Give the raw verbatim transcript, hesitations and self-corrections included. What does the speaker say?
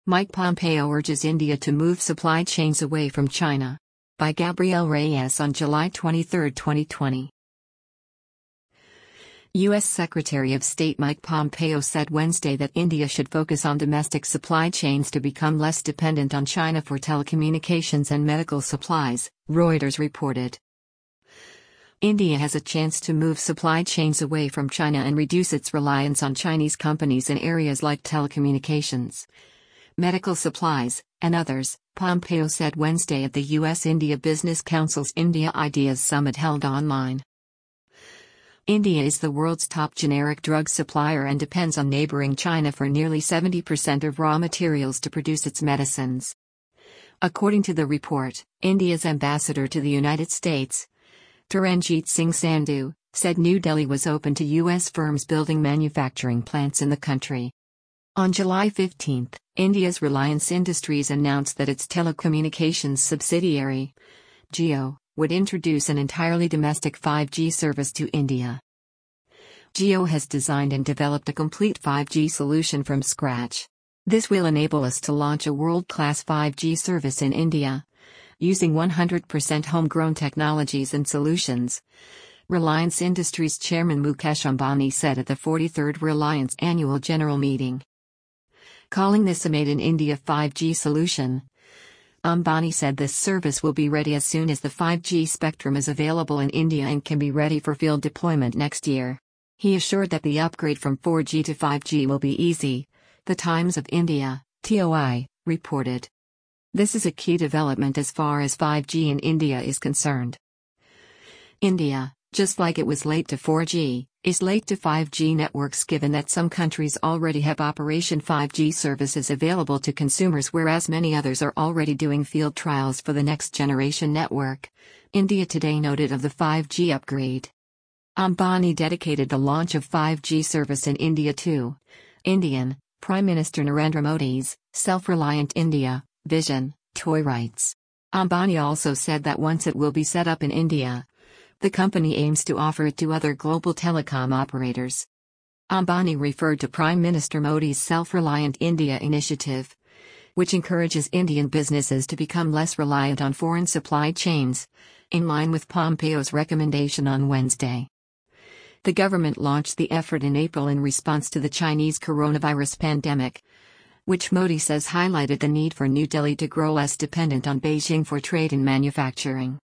Mike Pompeo urges India to move supply chains away from China. By Gabrielle Reyes on July twenty-third, twenty twenty. U S Secretary of State Mike Pompeo said Wednesday that India should focus on domestic supply chains to become less dependent on China for telecommunications and medical supplies, Reuters reported. India has a chance to move supply chains away from China and reduce its reliance on Chinese companies in areas like telecommunications, medical supplies, and others, Pompeo said Wednesday at the U S India Business Council's India Ideas Summit held online. India is the world's top generic drug supplier and depends on neighboring China for nearly seventy percent of raw materials to produce its medicines. According to the report, India's ambassador to the United States, Taranjeet Singh Sandhu, said New Delhi was open to U S firms building manufacturing plants in the country. On July fifteenth, India's Reliance Industries announced that its telecommunications subsidiary, Jio, would introduce an entirely domestic five G service to India. Jio has designed and developed a complete five G solution from scratch. This will enable us to launch a world-class five G service in India, using one hundred percent homegrown technologies and solutions, Reliance Industries chairman Mukesh Ambani said at the forty-third Reliance Annual General Meeting. Calling this a made-in-India five G solution, Ambani said this service will be ready as soon as the five G spectrum is available in India and can be ready for field deployment next year. He assured that the upgrade from four G to five G will be easy, The Times of India, T O I, reported. This is a key development as far as five G in India is concerned. India, just like it was late to four G, is late to five G networks given that some countries already have Operation five G services available to consumers whereas many others are already doing field trials for the next generation network, India Today noted of the five G upgrade. Ambani dedicated the launch of five G service in India to Indian Prime Minister Narendra Modi's Self-Reliant India vision, Toy writes. Ambani also said that once it will be set up in India, the company aims to offer it to other global telecom operators. Ambani referred to Prime Minister Modi's Self-Reliant India initiative, which encourages Indian businesses to become less reliant on foreign supply chains, in line with Pompeo's recommendation on Wednesday. The government launched the effort in April in response to the Chinese coronavirus pandemic, which Modi says highlighted the need for New Delhi to grow less dependent on Beijing for trade and manufacturing.